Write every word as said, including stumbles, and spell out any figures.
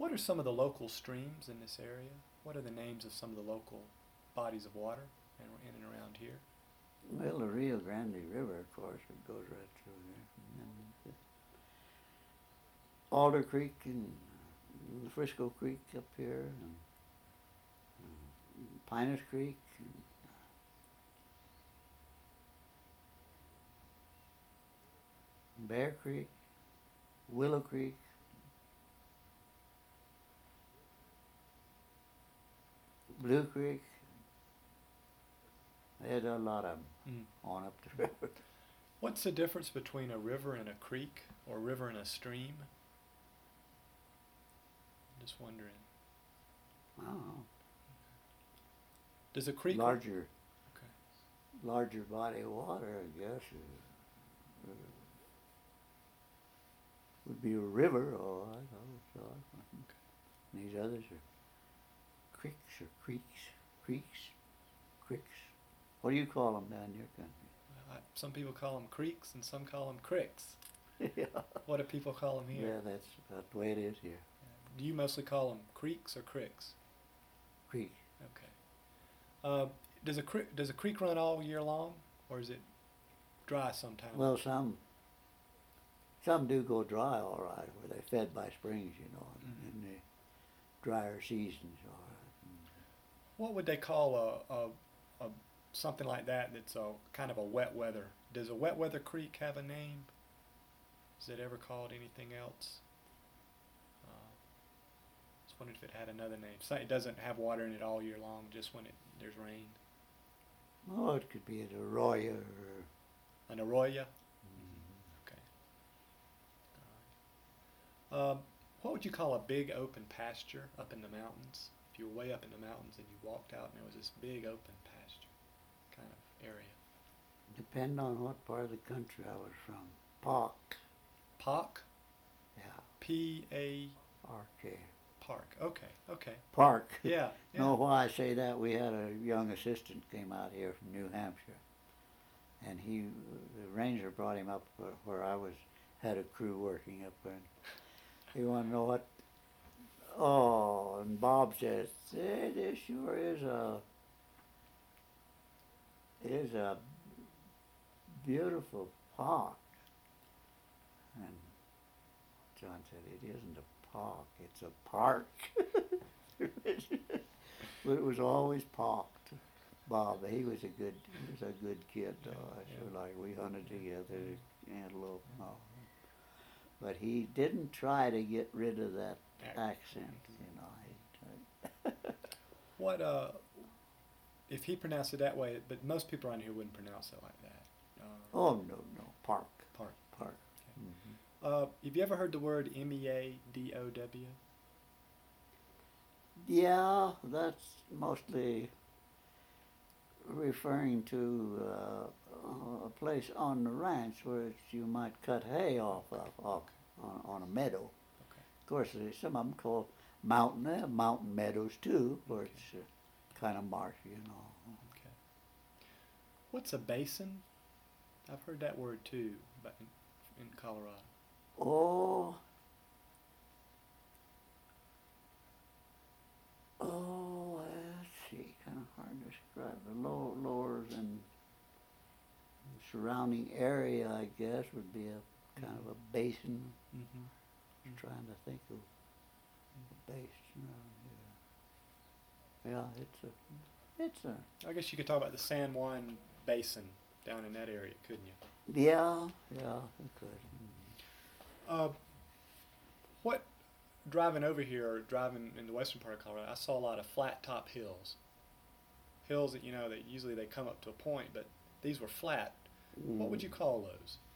What are some of the local streams in this area? What are the names of some of the local bodies of water in, in and around here? Well, the Rio Grande River, of course, it goes right through there. And then the Alder Creek and the Frisco Creek up here, and uh, Pinus Creek, and Bear Creek, Willow Creek, Blue Creek. There's a lot of them Mm. on up the river. What's the difference between a river and a creek, or a river and a stream? Just wondering. Oh, Does a creek... larger, Okay. larger body of water, I guess, uh, uh, would be a river. Oh, I know. So I- These others are creeks or creeks, creeks, creeks. What do you call them down in your country? I, some people call them creeks and some call them cricks. Yeah. What do people call them here? Yeah, that's about the way it is here. Do you mostly call them creeks or cricks? Creek. Okay. Uh, does a creek does a creek run all year long, or is it dry sometimes? Well, some some do go dry all right, where they're fed by springs, you know, Mhm. in the drier seasons. All right. What would they call a, a, a something like that that's a kind of a wet weather? Does a wet weather creek have a name? Is it ever called anything else? Uh, just wondered if it had another name. So it doesn't have water in it all year long, just when it there's rain. Oh, it could be an arroyo or. An arroyo. Okay. All right. Um, what would you call a big open pasture up in the mountains? If you were way up in the mountains and you walked out and there was this big open pasture kind of area. Depend on what part of the country I was from. Park. Park? Yeah. P A Park. Yeah. Park. Okay, okay. Park. Yeah. yeah. Know why I say that? We had a young assistant came out here from New Hampshire, and he, the ranger brought him up where I was, had a crew working up there. And you want to know what? Oh, and Bob says, hey, this sure is a, is a beautiful park. And John said, it isn't a park, it's a park. But it was always parked. Bob, he was a good, he was a good kid, though. I sure like, we hunted together, antelope and all. But he didn't try to get rid of that accent, you know. He, What, uh, if he pronounced it that way, but most people around here wouldn't pronounce it like that. Uh, oh, no, no, park. Park. Park. Okay. Mm-hmm. Uh, have you ever heard the word M E A D O W? Yeah, that's mostly referring to uh, a place on the ranch where it's, you might cut hay off of, off on, on a meadow. Okay. Of course, there's some of them called mountain, uh, mountain meadows too, where it's uh, kind of marshy and all. Okay. What's a basin? I've heard that word too, but in, in Colorado. Oh, oh, let's see, kind of hard to describe. The low, lowers and surrounding area, I guess, would be a kind of a basin. Mm-hmm. I'm trying to think of a basin around here. Yeah, it's a, it's a, I guess you could talk about the San Juan Basin down in that area, couldn't you? yeah, yeah, it could. Uh, what, driving over here, or driving in the western part of Colorado, I saw a lot of flat top hills. Hills that, you know, that usually they come up to a point, but these were flat. What would you call those?